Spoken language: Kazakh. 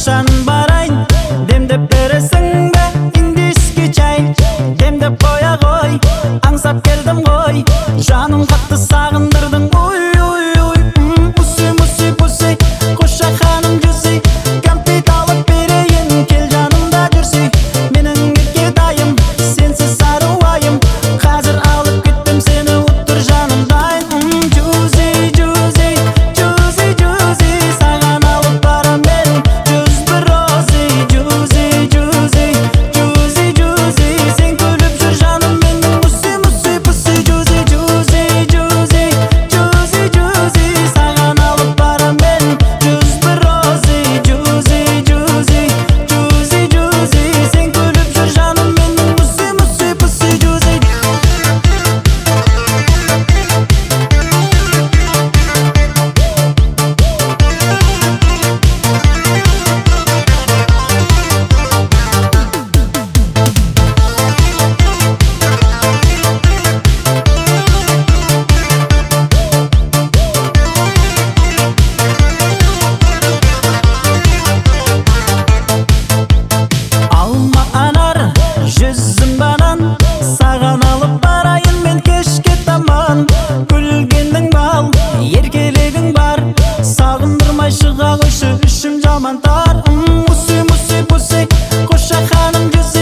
Кашан барайын, демдеп бересің бе индийский чай? Демдеп қоя ғой, аңсап келдім ғой, жаным қатты сағындырдың. Пуси, муси, пуси, қоша ханым жүзі, кәмпит алып берейін, кел жанымда жүрсей. Менің ерке дайым, сенсіз аруайым, қазір алып кеттім сені, ұттыр жаным дайын. Juicy, juicy, juicy, juicy, саған алып барам мен жүз бір рози. Juicy, juicy, juicy, juicy, сен күліп жүр жаным менің. Муси, муси, пуси, juicy, juicy, juicy, juicy, juicy, саған алып барам мен жүз бір рози. Juicy, juicy, juicy, juicy, сен күліп жүр жаным менің. Муси, муси, пуси, juicy. Алма анар, жүзім банан, саған алып барайын мен кешке таман. Күлгенің бал, еркелегің бар, сағындырмай шыға қойшы, ішім жаман тар. Муси, муси, пуси, қоша ханым жүзі,